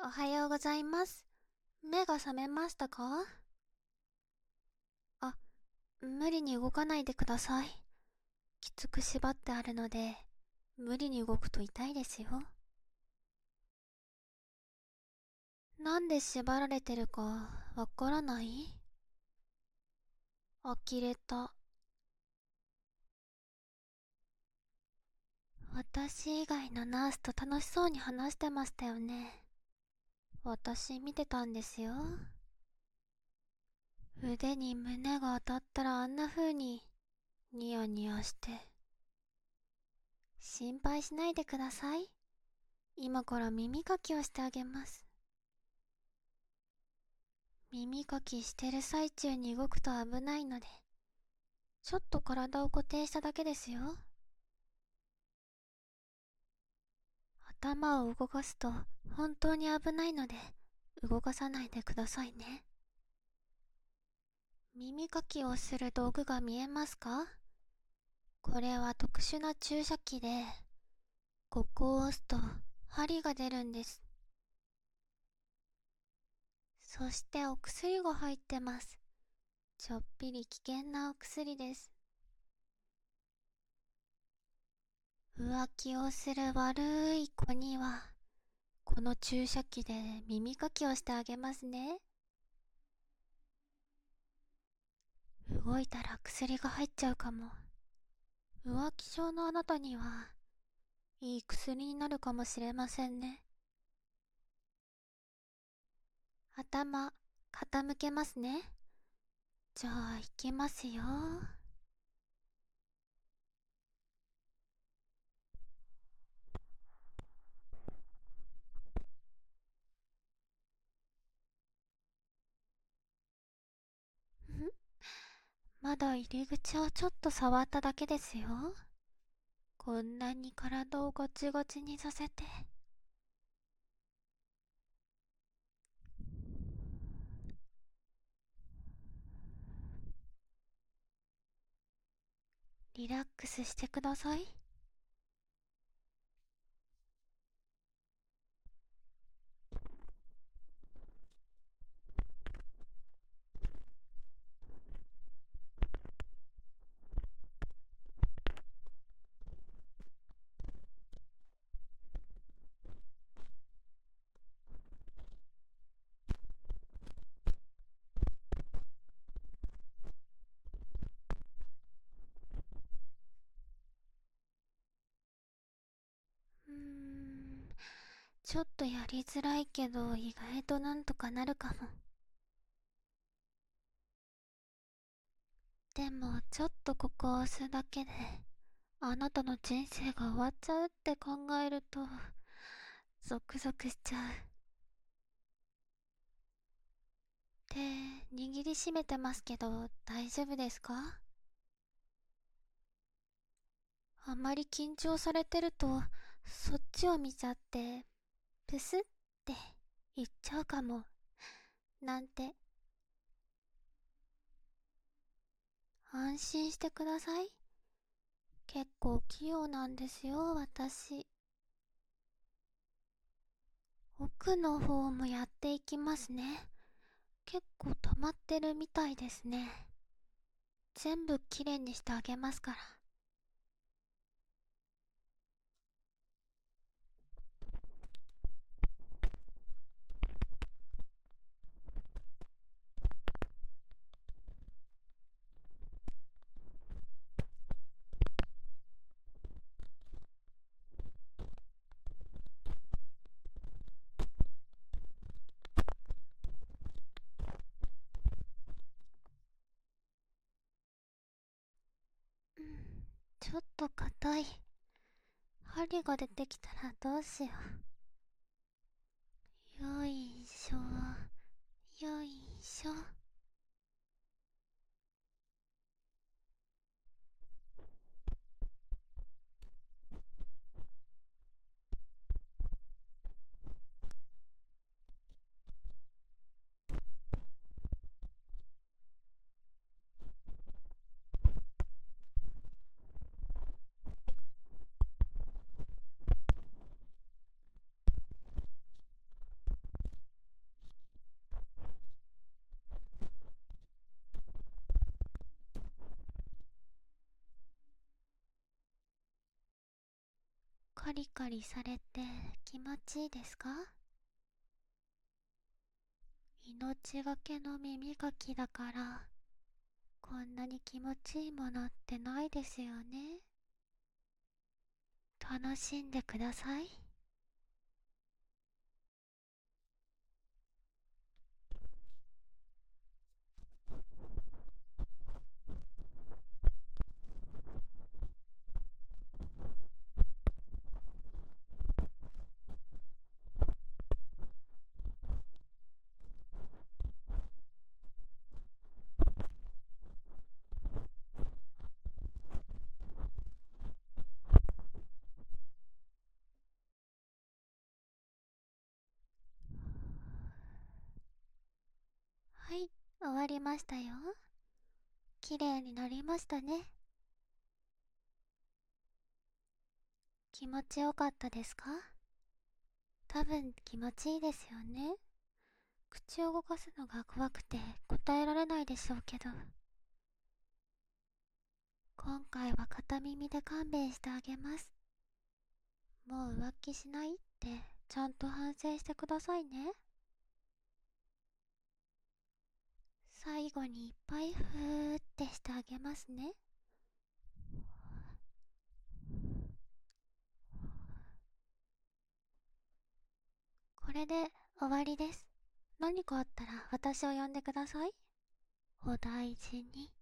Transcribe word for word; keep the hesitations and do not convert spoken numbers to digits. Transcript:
おはようございます。目が覚めましたか？あ、無理に動かないでください。きつく縛ってあるので、無理に動くと痛いですよ。なんで縛られてるかわからない？呆れた。私以外のナースと楽しそうに話してましたよね。私見てたんですよ。腕に胸が当たったらあんな風にニヤニヤして。心配しないでください。今から耳かきをしてあげます。耳かきしてる最中に動くと危ないので、ちょっと体を固定しただけですよ。頭を動かすと本当に危ないので、動かさないでくださいね。耳かきをする道具が見えますか？これは特殊な注射器で、ここを押すと針が出るんです。そしてお薬が入ってます。ちょっぴり危険なお薬です。浮気をする悪い子には、この注射器で耳かきをしてあげますね。動いたら薬が入っちゃうかも。浮気症のあなたにはいい薬になるかもしれませんね。頭傾けますね。じゃあ行きますよ。まだ入り口をちょっと触っただけですよ。こんなに体をゴチゴチにさせて。リラックスしてください。うーん、ちょっとやりづらいけど意外となんとかなるかも。でもちょっとここを押すだけであなたの人生が終わっちゃうって考えるとゾクゾクしちゃう。手握りしめてますけど大丈夫ですか？あまり緊張されてるとそっちを見ちゃってプスって言っちゃうかもなんて。安心してください。結構器用なんですよ私。奥の方もやっていきますね。結構溜まってるみたいですね。全部きれいにしてあげますから。うん、ちょっと硬い。針が出てきたらどうしよう。よいしょ、よいしょ。 カリカリされて気持ちいいですか？命がけの耳かきだから、こんなに気持ちいいものってないですよね。楽しんでください。はい、終わりましたよ。綺麗になりましたね。気持ちよかったですか？多分気持ちいいですよね。口を動かすのが怖くて答えられないでしょうけど、今回は片耳で勘弁してあげます。もう浮気しないってちゃんと反省してくださいね。最後にいっぱいふーってしてあげますね。これで終わりです。何かあったら私を呼んでください。お大事に。